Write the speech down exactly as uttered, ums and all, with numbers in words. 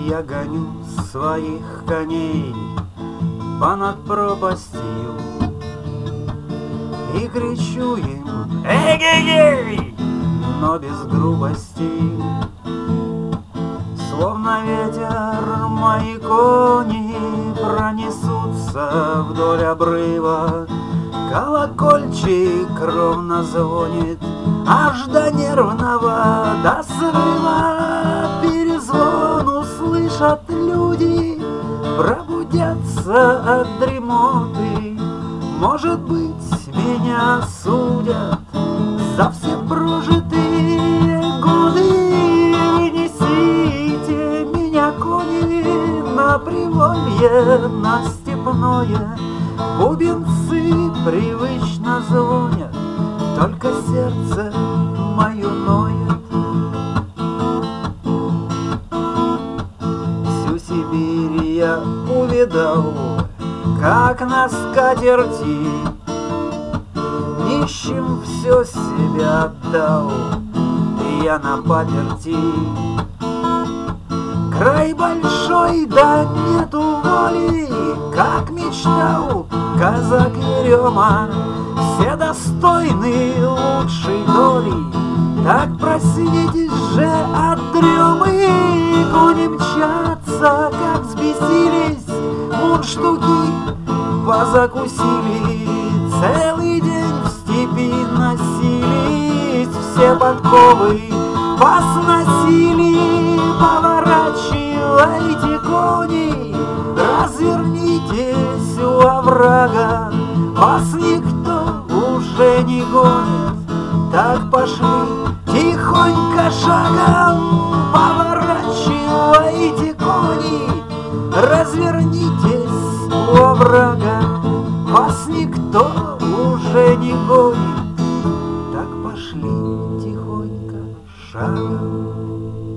Я гоню своих коней понад пропастью и кричу им: эй-гей-гей! Но без грубости. Словно ветер мои кони пронесутся вдоль обрыва. Колокольчик ровно звонит, аж до нервного, до срыва. Перезвон услышат люди, пробудятся от дремоты. Может быть, меня судят за все прожитые годы. Вынесите меня, кони, на приволье, на степное. Бубенцы привычно звонят, только сердце мое ноет. Всю Сибирь я увидал, как на скатерти, нищим все себя отдал я на паперти. Край большой, да нету воли, как мечтал казак Ерема. Все достойны лучшей доли, так проснитесь же от дремы. Кони мчатся, как взбесились, мундштуки позакусили. Целый день в степи носились, все подковы посносили. Поворачивайте, кони, развернитесь у оврага. Вас никто уже не гонит, так пошли тихонько шагом. Поворачивайте, кони, развернитесь у оврага. Вас никто уже не гонит, так пошли тихонько шагом.